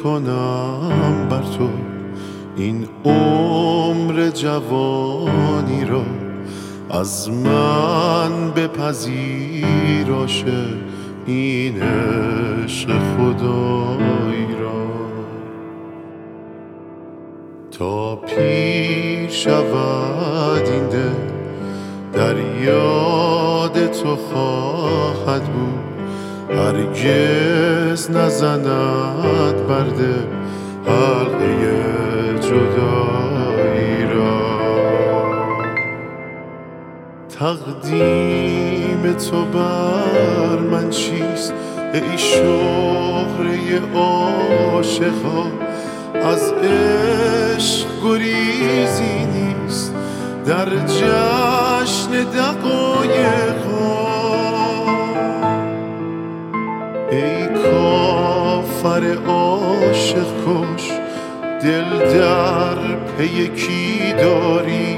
کنم بر تو این عمر جوانی را، از من بپذیر عاشق این عشق خدایی را. تا پیر شود این دل در یاد تو خواهد بود، هرگز نزند بر دل حلقه جدایی را. تقدیم تو بر من چیست ای شهره عاشقا، از عشق گریزی نیست در جشن دقایقا. ای کافر عاشق کش دل در پی کی داری،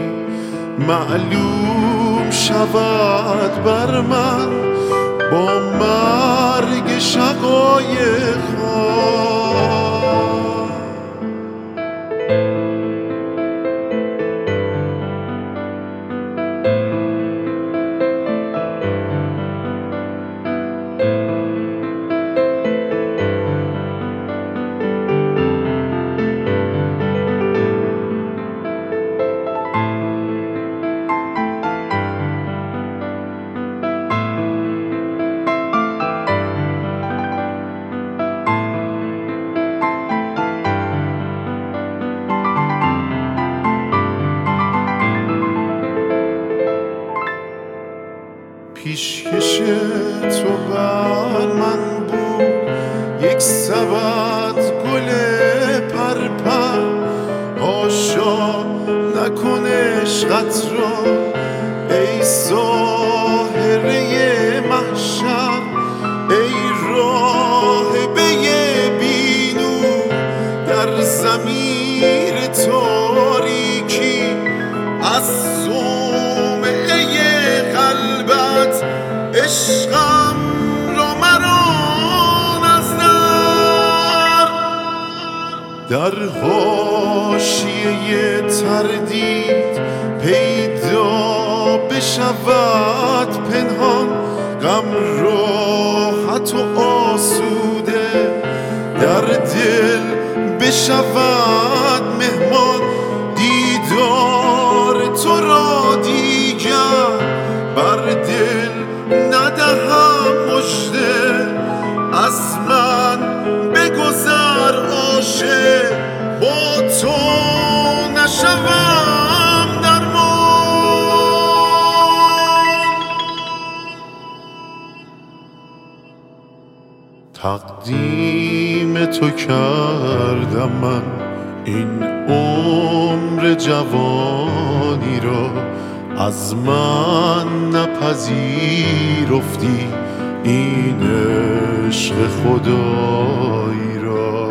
معلوم شود بر من با مرگ شقایقا. پیشکش تو بر من بود یک سبد گل پرپر، حاشا نکن عشقت را ای ساحره محشر، ای راهبه بینو در ضمیر تاریکی، از عشقم را مران از در حاشیه تردید پیدا بشود پنهان، غم راحت و آسوده در دل بشود مهمان، دیدار تو را دیگر بر دل ندهم مژده، از من بگذر عاشق با تو نشوم درمان. تقدیم تو کردم من این عمر جوانی را، از من نپذیرفتی این عشق خدایی را.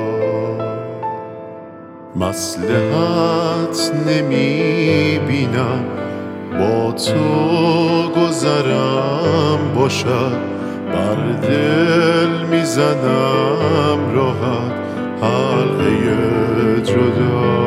مصلحت نمی بینم با تو گذرم باشد، بر دل میزنم راحت حلقه جدا.